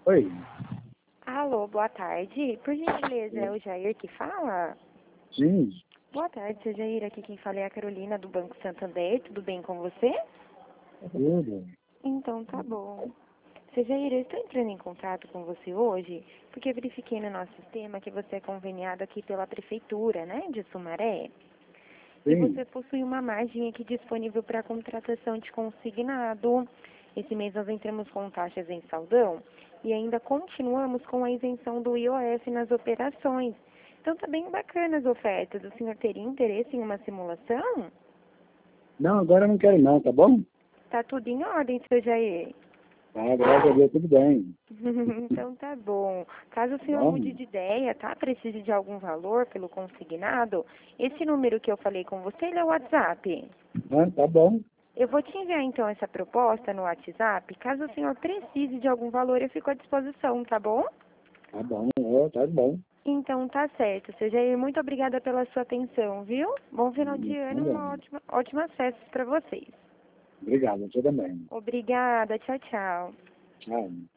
Oi, Alô, boa tarde. Por gentileza, é o Jair que fala? sim, Boa tarde, seu Jair. Aqui quem fala é a Carolina do Banco Santander. Tudo bem com você? tudo. Então, tá bom. Seu Jair, eu estou entrando em contato com você hoje porque eu verifiquei no nosso sistema que você é conveniado aqui pela Prefeitura, né, de Sumaré. E Sim. você possui uma margem aqui disponível para contratação de consignado. Esse mês nós entramos com taxas em saldão e ainda continuamos com a isenção do IOF nas operações. Então tá bem bacana as ofertas. O senhor teria interesse em uma simulação? Não, agora eu não quero não, tá bom? Tá tudo em ordem, seu Jair. Tá, graças a Deus, tudo bem. Então tá bom. Caso o Tá senhor bom? mude de ideia, tá? Precise de algum valor pelo consignado, esse número que eu falei com você, ele é o WhatsApp. Ah, tá bom, Eu vou te enviar então essa proposta no WhatsApp. Caso o senhor precise de algum valor, eu fico à disposição, tá bom? tá bom, ó, tá bom. Então tá certo, seu Jair. Muito obrigada pela sua atenção, viu? Bom final de Tá ano e uma bom. ótimas festas para vocês. Obrigado, você também. Obrigada, tchau, tchau. Tchau.